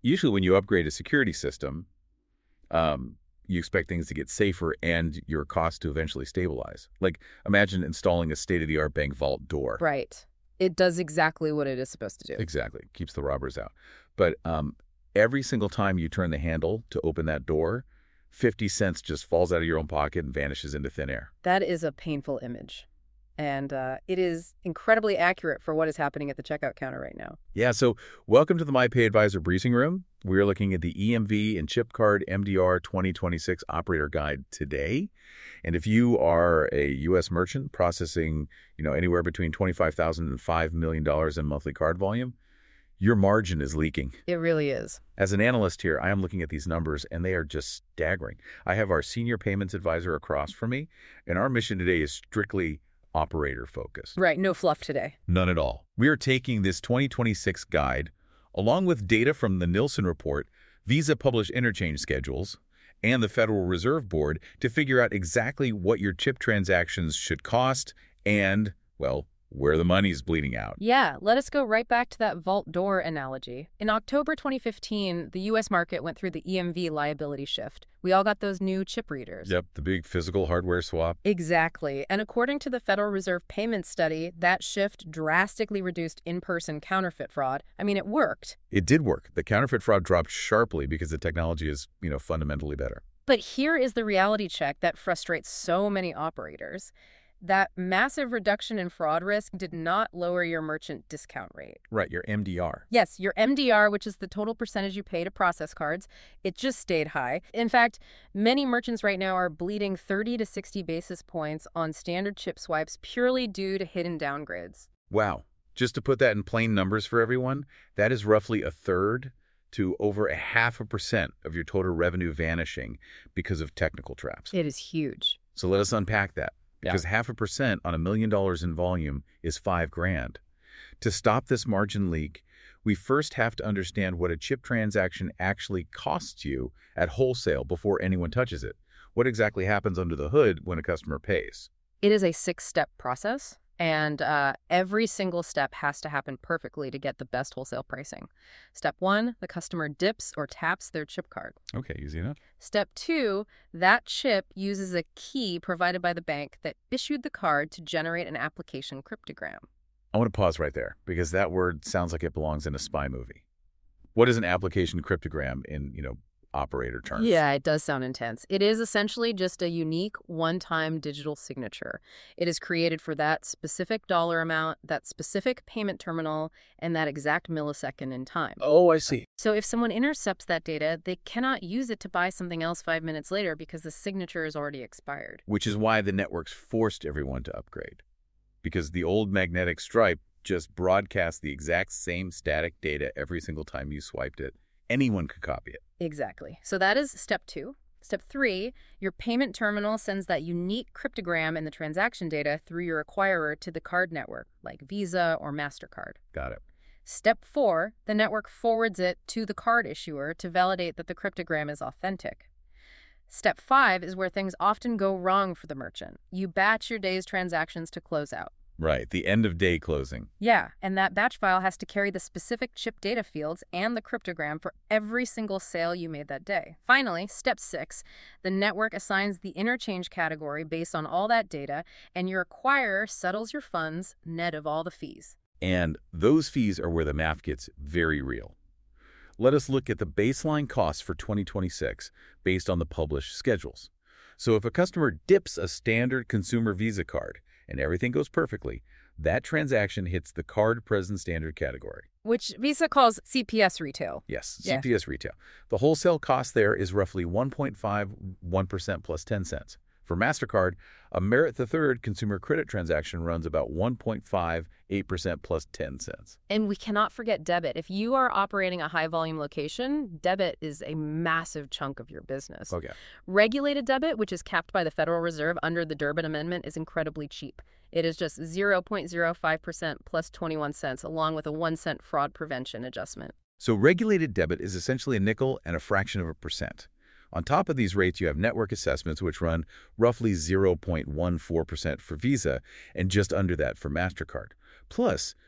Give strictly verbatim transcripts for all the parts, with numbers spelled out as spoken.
usually when you upgrade a security system, um, you expect things to get safer and your cost to eventually stabilize. Like, imagine installing a state-of-the-art bank vault door. Right. It does exactly what it is supposed to do. Exactly. Keeps the robbers out. But um, every single time you turn the handle to open that door, fifty cents just falls out of your own pocket and vanishes into thin air. That is a painful image. And uh, it is incredibly accurate for what is happening at the checkout counter right now. Yeah, so welcome to the MyPay Advisor Briefing Room. We're looking at the E M V and Chip Card M D R twenty twenty-six Operator Guide today. And if you are a U S merchant processing, you know, anywhere between twenty-five thousand dollars and five million dollars in monthly card volume, your margin is leaking. It really is. As an analyst here, I am looking at these numbers, and they are just staggering. I have our senior payments advisor across from me, and our mission today is strictly operator-focused. Right, no fluff today. None at all. We are taking this twenty twenty-six guide, along with data from the Nielsen report, Visa published interchange schedules, and the Federal Reserve Board to figure out exactly what your chip transactions should cost and, well, where the money's bleeding out. Yeah, let us go right back to that vault door analogy. In October twenty fifteen, the U S market went through the E M V liability shift. We all got those new chip readers. Yep, the big physical hardware swap. Exactly. And according to the Federal Reserve Payment Study, that shift drastically reduced in-person counterfeit fraud. I mean, it worked. It did work. The counterfeit fraud dropped sharply because the technology is, you know, fundamentally better. But here is the reality check that frustrates so many operators. That massive reduction in fraud risk did not lower your merchant discount rate. Right, your M D R. Yes, your M D R, which is the total percentage you pay to process cards, it just stayed high. In fact, many merchants right now are bleeding thirty to sixty basis points on standard chip swipes purely due to hidden downgrades. Wow. Just to put that in plain numbers for everyone, that is roughly a third to over a half a percent of your total revenue vanishing because of technical traps. It is huge. So let us unpack that. Because Yeah. half a percent on a million dollars in volume is five grand. To stop this margin leak, we first have to understand what a chip transaction actually costs you at wholesale before anyone touches it. What exactly happens under the hood when a customer pays? It is a six-step process, and uh, every single step has to happen perfectly to get the best wholesale pricing. Step one, the customer dips or taps their chip card. Okay, easy enough. Step two, that chip uses a key provided by the bank that issued the card to generate an application cryptogram. I want to pause right there because that word sounds like it belongs in a spy movie. What is an application cryptogram in, you know, operator terms? Yeah, it does sound intense. It is essentially just a unique one-time digital signature. It is created for that specific dollar amount, that specific payment terminal, and that exact millisecond in time. Oh, I see. So if someone intercepts that data, they cannot use it to buy something else five minutes later because the signature is already expired. Which is why the networks forced everyone to upgrade. Because the old magnetic stripe just broadcast the exact same static data every single time you swiped it. Anyone could copy it. Exactly. So that is step two. Step three, your payment terminal sends that unique cryptogram and the transaction data through your acquirer to the card network, like Visa or MasterCard. Got it. Step four, the network forwards it to the card issuer to validate that the cryptogram is authentic. Step five is where things often go wrong for the merchant. You batch your day's transactions to close out. Right, the end of day closing. Yeah, and that batch file has to carry the specific chip data fields and the cryptogram for every single sale you made that day. Finally, step six, the network assigns the interchange category based on all that data, and your acquirer settles your funds net of all the fees. And those fees are where the math gets very real. Let us look at the baseline costs for twenty twenty-six based on the published schedules. So if a customer dips a standard consumer Visa card, and everything goes perfectly, that transaction hits the card present standard category. Which Visa calls C P S retail. Yes, Yeah. C P S retail. The wholesale cost there is roughly one point five one percent plus ten cents. For MasterCard, a Merit the Third consumer credit transaction runs about one point five eight percent plus ten cents. And we cannot forget debit. If you are operating a high-volume location, debit is a massive chunk of your business. Okay. Regulated debit, which is capped by the Federal Reserve under the Durbin Amendment, is incredibly cheap. It is just zero point zero five percent plus twenty-one cents, along with a one cent fraud prevention adjustment. So regulated debit is essentially a nickel and a fraction of a percent. On top of these rates, you have network assessments, which run roughly zero point one four percent for Visa and just under that for MasterCard. Plus,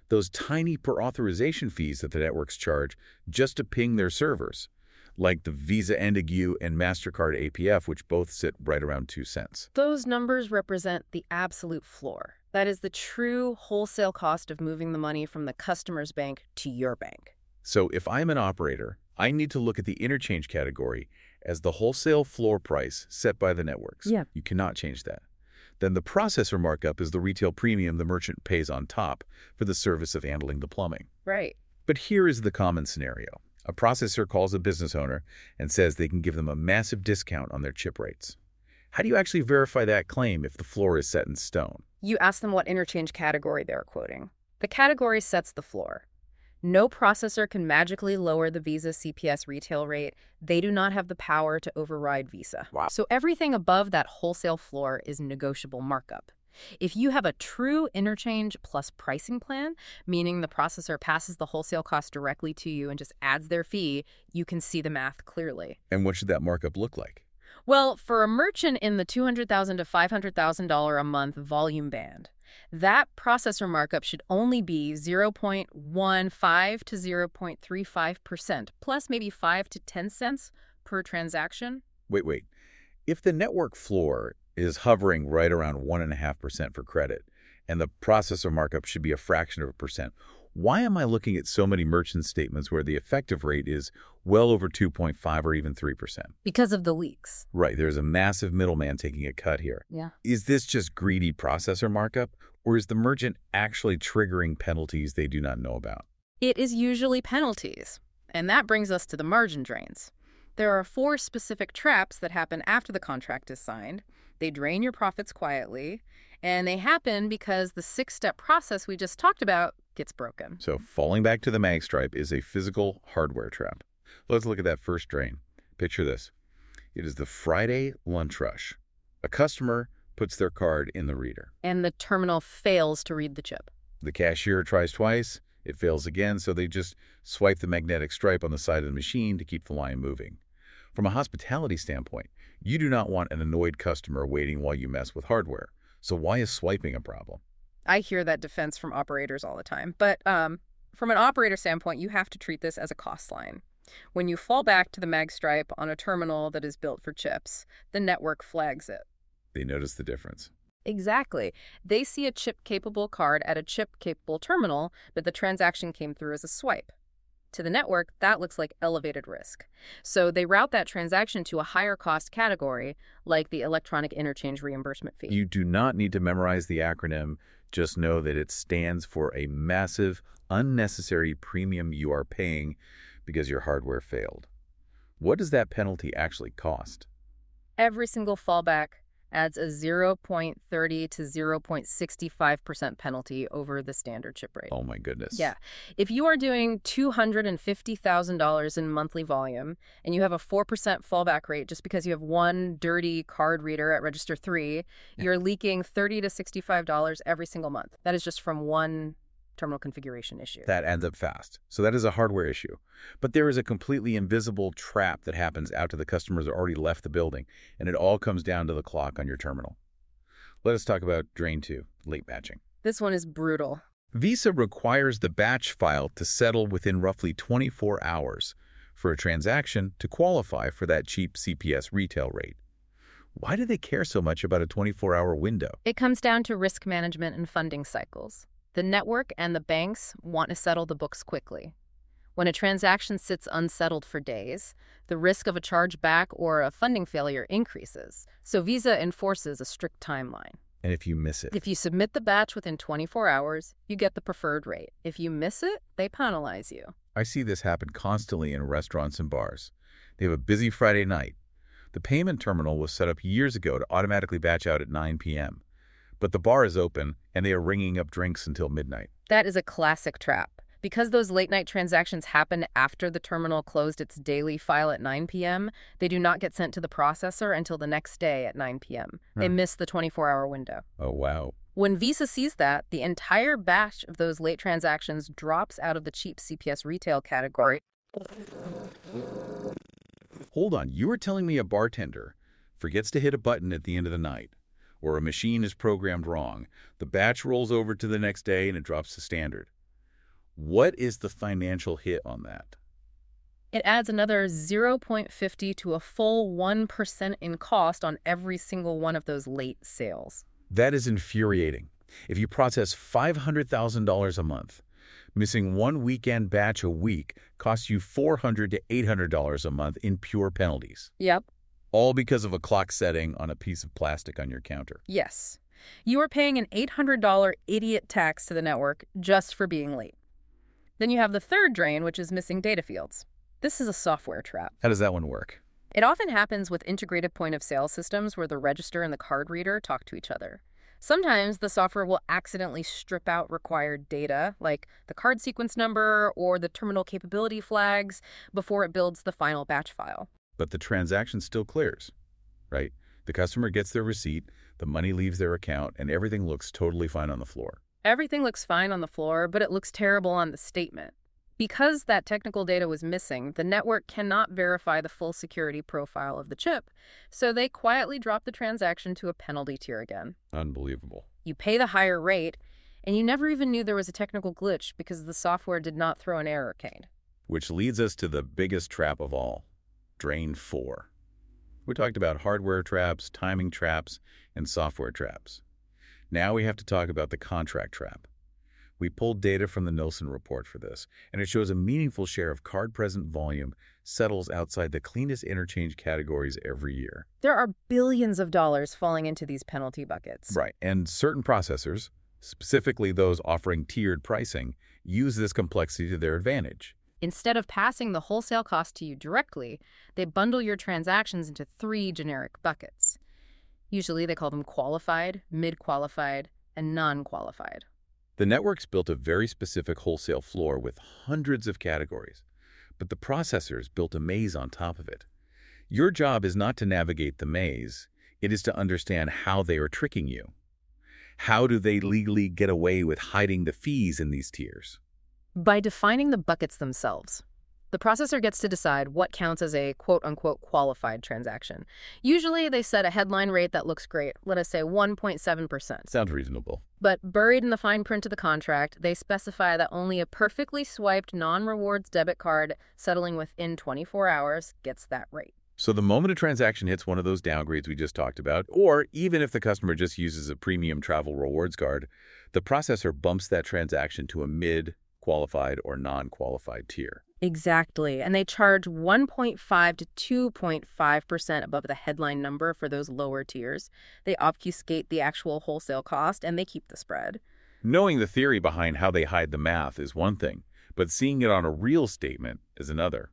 those tiny per-authorization fees that the networks charge just to ping their servers, like the Visa Endigue and MasterCard A P F, which both sit right around two cents. Those numbers represent the absolute floor. That is the true wholesale cost of moving the money from the customer's bank to your bank. So if I'm an operator, I need to look at the interchange category as the wholesale floor price set by the networks. Yeah. You cannot change that. Then the processor markup is the retail premium the merchant pays on top for the service of handling the plumbing. Right. But here is the common scenario. A processor calls a business owner and says they can give them a massive discount on their chip rates. How do you actually verify that claim if the floor is set in stone? You ask them what interchange category they're quoting. The category sets the floor. No processor can magically lower the Visa C P S retail rate. They do not have the power to override Visa. Wow. So everything above that wholesale floor is negotiable markup. If you have a true interchange plus pricing plan, meaning the processor passes the wholesale cost directly to you and just adds their fee, you can see the math clearly. And what should that markup look like? Well, for a merchant in the two hundred thousand dollars to five hundred thousand dollars a month volume band, that processor markup should only be zero point one five to zero point three five percent, plus maybe five to ten cents per transaction. Wait, wait. If the network floor is hovering right around one point five percent for credit, and the processor markup should be a fraction of a percent, why am I looking at so many merchant statements where the effective rate is well over two point five or even three percent? Because of the leaks. Right, there's a massive middleman taking a cut here. Yeah. Is this just greedy processor markup, or is the merchant actually triggering penalties they do not know about? It is usually penalties. And that brings us to the margin drains. There are four specific traps that happen after the contract is signed. They drain your profits quietly, and they happen because the six-step process we just talked about gets broken. So falling back to the magstripe is a physical hardware trap. Let's look at that first drain. Picture this. It is the Friday lunch rush. A customer puts their card in the reader. And the terminal fails to read the chip. The cashier tries twice. It fails again, so they just swipe the magnetic stripe on the side of the machine to keep the line moving. From a hospitality standpoint, you do not want an annoyed customer waiting while you mess with hardware. So why is swiping a problem? I hear that defense from operators all the time. But um, from an operator standpoint, you have to treat this as a cost line. When you fall back to the mag stripe on a terminal that is built for chips, the network flags it. They notice the difference. Exactly. They see a chip-capable card at a chip-capable terminal, but the transaction came through as a swipe. To the network, that looks like elevated risk. So they route that transaction to a higher cost category, like the electronic interchange reimbursement fee. You do not need to memorize the acronym. Just know that it stands for a massive, unnecessary premium you are paying because your hardware failed. What does that penalty actually cost? Every single fallback adds a zero point three zero to zero point six five percent penalty over the standard chip rate. Oh my goodness. Yeah. If you are doing two hundred fifty thousand dollars in monthly volume and you have a four percent fallback rate just because you have one dirty card reader at register three, yeah. You're leaking thirty to sixty-five dollars every single month. That is just from one terminal configuration issue. That adds up fast. So that is a hardware issue. But there is a completely invisible trap that happens after the customers have already left the building, and it all comes down to the clock on your terminal. Let us talk about drain two, late batching. This one is brutal. Visa requires the batch file to settle within roughly twenty-four hours for a transaction to qualify for that cheap C P S retail rate. Why do they care so much about a twenty-four hour window? It comes down to risk management and funding cycles. The network and the banks want to settle the books quickly. When a transaction sits unsettled for days, the risk of a chargeback or a funding failure increases. So Visa enforces a strict timeline. And if you miss it? If you submit the batch within twenty-four hours, you get the preferred rate. If you miss it, they penalize you. I see this happen constantly in restaurants and bars. They have a busy Friday night. The payment terminal was set up years ago to automatically batch out at nine p m But the bar is open, and they are ringing up drinks until midnight. That is a classic trap. Because those late-night transactions happen after the terminal closed its daily file at nine p m, they do not get sent to the processor until the next day at nine p m They Hmm. miss the twenty-four hour window. Oh, wow. When Visa sees that, the entire batch of those late transactions drops out of the cheap C P S retail category. Hold on, you were telling me a bartender forgets to hit a button at the end of the night, or a machine is programmed wrong, the batch rolls over to the next day and it drops to standard. What is the financial hit on that? It adds another zero point five zero to a full one percent in cost on every single one of those late sales. That is infuriating. If you process five hundred thousand dollars a month, missing one weekend batch a week costs you four hundred to eight hundred dollars a month in pure penalties. Yep. All because of a clock setting on a piece of plastic on your counter. Yes. You are paying an eight hundred dollar idiot tax to the network just for being late. Then you have the third drain, which is missing data fields. This is a software trap. How does that one work? It often happens with integrated point-of-sale systems where the register and the card reader talk to each other. Sometimes the software will accidentally strip out required data, like the card sequence number or the terminal capability flags, before it builds the final batch file. But the transaction still clears, right? The customer gets their receipt, the money leaves their account, and everything looks totally fine on the floor. Everything looks fine on the floor, but it looks terrible on the statement. Because that technical data was missing, the network cannot verify the full security profile of the chip, so they quietly drop the transaction to a penalty tier again. Unbelievable. You pay the higher rate, and you never even knew there was a technical glitch because the software did not throw an error code. Which leads us to the biggest trap of all, Drain four. We talked about hardware traps, timing traps, and software traps. Now we have to talk about the contract trap. We pulled data from the Nielsen report for this, and it shows a meaningful share of card-present volume settles outside the cleanest interchange categories every year. There are billions of dollars falling into these penalty buckets. Right, and certain processors, specifically those offering tiered pricing, use this complexity to their advantage. Instead of passing the wholesale cost to you directly, they bundle your transactions into three generic buckets. Usually they call them qualified, mid-qualified, and non-qualified. The networks built a very specific wholesale floor with hundreds of categories, but the processors built a maze on top of it. Your job is not to navigate the maze, it is to understand how they are tricking you. How do they legally get away with hiding the fees in these tiers? By defining the buckets themselves. The processor gets to decide what counts as a quote-unquote qualified transaction. Usually they set a headline rate that looks great, let us say one point seven percent. Sounds reasonable. But buried in the fine print of the contract, they specify that only a perfectly swiped non-rewards debit card settling within twenty-four hours gets that rate. So the moment a transaction hits one of those downgrades we just talked about, or even if the customer just uses a premium travel rewards card, the processor bumps that transaction to a mid-qualified or non-qualified tier. Exactly. And they charge one point five to two point five percent above the headline number for those lower tiers. They obfuscate the actual wholesale cost, and they keep the spread. Knowing the theory behind how they hide the math is one thing, but seeing it on a real statement is another.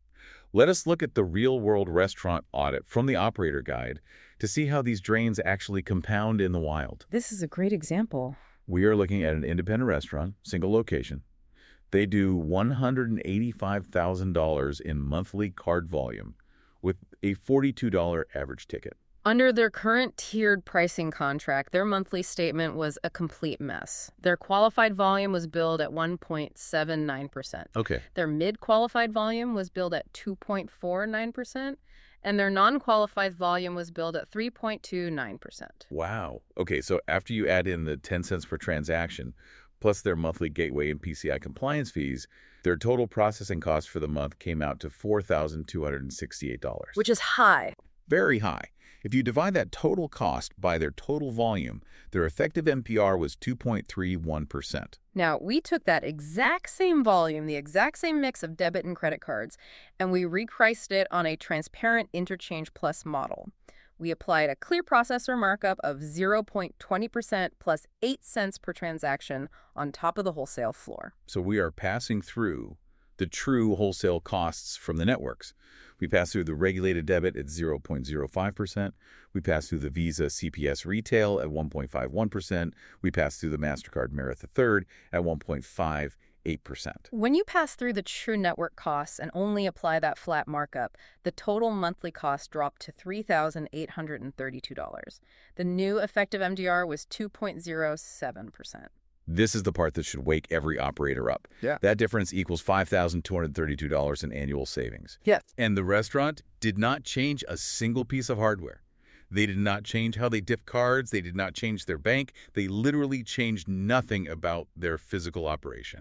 Let us look at the real-world restaurant audit from the operator guide to see how these drains actually compound in the wild. This is a great example. We are looking at an independent restaurant, single location. They do one hundred eighty-five thousand dollars in monthly card volume with a forty-two dollar average ticket. Under their current tiered pricing contract, their monthly statement was a complete mess. Their qualified volume was billed at one point seven nine percent. Okay. Their mid-qualified volume was billed at two point four nine percent, and their non-qualified volume was billed at three point two nine percent. Wow. Okay, so after you add in the ten cents per transaction, plus their monthly gateway and P C I compliance fees, their total processing cost for the month came out to four thousand two hundred sixty-eight dollars. Which is high. Very high. If you divide that total cost by their total volume, their effective M P R was two point three one percent. Now, we took that exact same volume, the exact same mix of debit and credit cards, and we repriced it on a transparent interchange plus model. We applied a clear processor markup of zero point two zero percent plus eight cents per transaction on top of the wholesale floor. So we are passing through the true wholesale costs from the networks. We pass through the regulated debit at zero point zero five percent. We pass through the Visa C P S retail at one point five one percent. We pass through the MasterCard Merit the third at one point five eight percent. When you pass through the true network costs and only apply that flat markup, the total monthly cost dropped to three thousand eight hundred thirty-two dollars. The new effective M D R was two point zero seven percent. This is the part that should wake every operator up. Yeah. That difference equals five thousand two hundred thirty-two dollars in annual savings. Yes. And the restaurant did not change a single piece of hardware. They did not change how they dip cards. They did not change their bank. They literally changed nothing about their physical operation.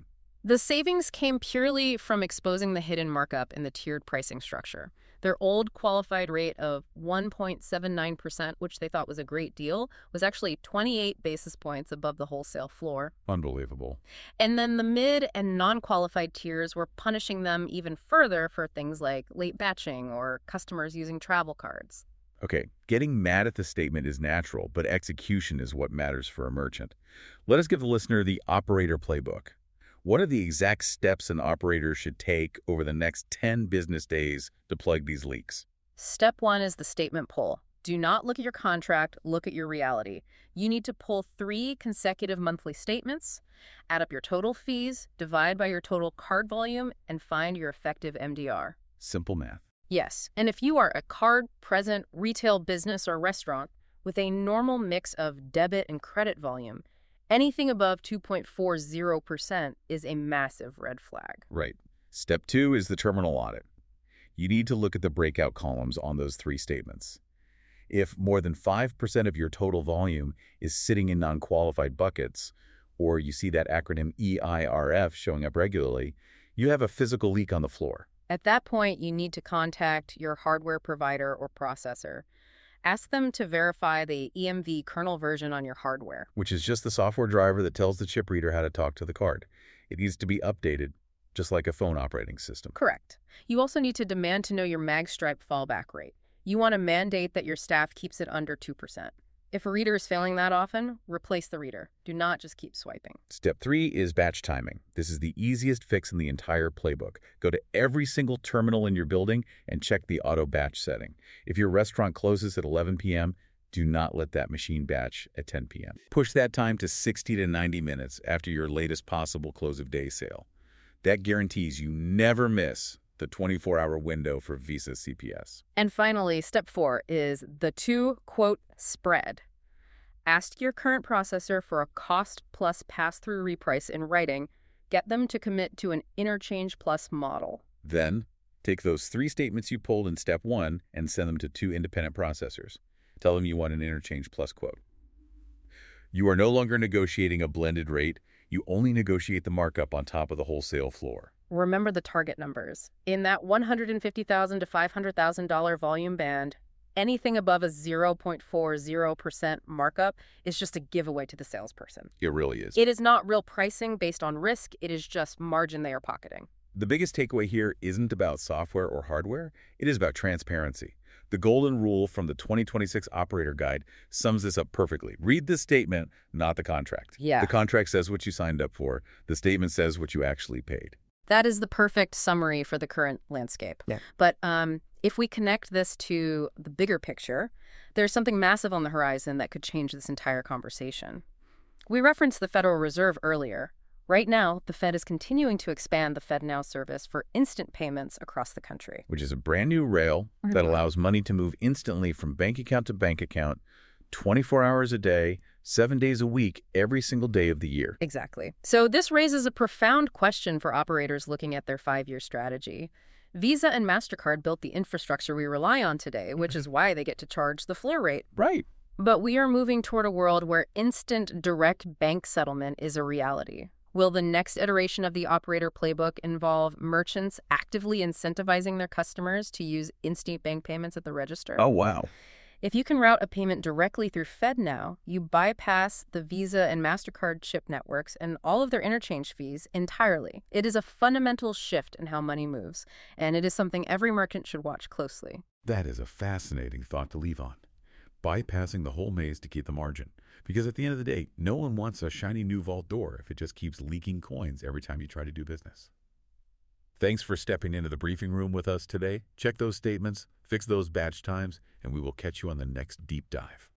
The savings came purely from exposing the hidden markup in the tiered pricing structure. Their old qualified rate of one point seven nine percent, which they thought was a great deal, was actually twenty-eight basis points above the wholesale floor. Unbelievable. And then the mid and non-qualified tiers were punishing them even further for things like late batching or customers using travel cards. Okay, getting mad at the statement is natural, but execution is what matters for a merchant. Let us give the listener the operator playbook. What are the exact steps an operator should take over the next ten business days to plug these leaks? Step one is the statement pull. Do not look at your contract, look at your reality. You need to pull three consecutive monthly statements, add up your total fees, divide by your total card volume, and find your effective M D R. Simple math. Yes, and if you are a card-present retail business or restaurant with a normal mix of debit and credit volume, anything above two point four zero percent is a massive red flag. Right. Step two is the terminal audit. You need to look at the breakout columns on those three statements. If more than five percent of your total volume is sitting in non-qualified buckets, or you see that acronym E I R F showing up regularly, you have a physical leak on the floor. At that point, you need to contact your hardware provider or processor. Ask them to verify the E M V kernel version on your hardware. Which is just the software driver that tells the chip reader how to talk to the card. It needs to be updated, just like a phone operating system. Correct. You also need to demand to know your magstripe fallback rate. You want to mandate that your staff keeps it under two percent. If a reader is failing that often, replace the reader. Do not just keep swiping. Step three is batch timing. This is the easiest fix in the entire playbook. Go to every single terminal in your building and check the auto batch setting. If your restaurant closes at eleven p m, do not let that machine batch at ten p m Push that time to sixty to ninety minutes after your latest possible close of day sale. That guarantees you never miss the twenty-four hour window for Visa C P S. And finally, step four is the two, quote, spread. Ask your current processor for a cost plus pass-through reprice in writing. Get them to commit to an interchange plus model. Then, take those three statements you pulled in step one and send them to two independent processors. Tell them you want an interchange plus quote. You are no longer negotiating a blended rate. You only negotiate the markup on top of the wholesale floor. Remember the target numbers. In that one hundred fifty thousand dollars to five hundred thousand dollars volume band, anything above a zero point four zero percent markup is just a giveaway to the salesperson. It really is. It is not real pricing based on risk. It is just margin they are pocketing. The biggest takeaway here isn't about software or hardware. It is about transparency. The golden rule from the twenty twenty-six Operator Guide sums this up perfectly. Read the statement, not the contract. Yeah. The contract says what you signed up for. The statement says what you actually paid. That is the perfect summary for the current landscape. Yeah. But um, if we connect this to the bigger picture, there's something massive on the horizon that could change this entire conversation. We referenced the Federal Reserve earlier. Right now, the Fed is continuing to expand the FedNow service for instant payments across the country. Which is a brand new rail Mm-hmm. that allows money to move instantly from bank account to bank account, twenty-four hours a day, seven days a week, every single day of the year. Exactly. So this raises a profound question for operators looking at their five-year strategy. Visa and MasterCard built the infrastructure we rely on today, which is why they get to charge the floor rate. Right. But we are moving toward a world where instant direct bank settlement is a reality. Will the next iteration of the operator playbook involve merchants actively incentivizing their customers to use instant bank payments at the register? Oh, wow. If you can route a payment directly through FedNow, you bypass the Visa and MasterCard chip networks and all of their interchange fees entirely. It is a fundamental shift in how money moves, and it is something every merchant should watch closely. That is a fascinating thought to leave on. Bypassing the whole maze to keep the margin. Because at the end of the day, no one wants a shiny new vault door if it just keeps leaking coins every time you try to do business. Thanks for stepping into the briefing room with us today. Check those statements, fix those batch times, and we will catch you on the next deep dive.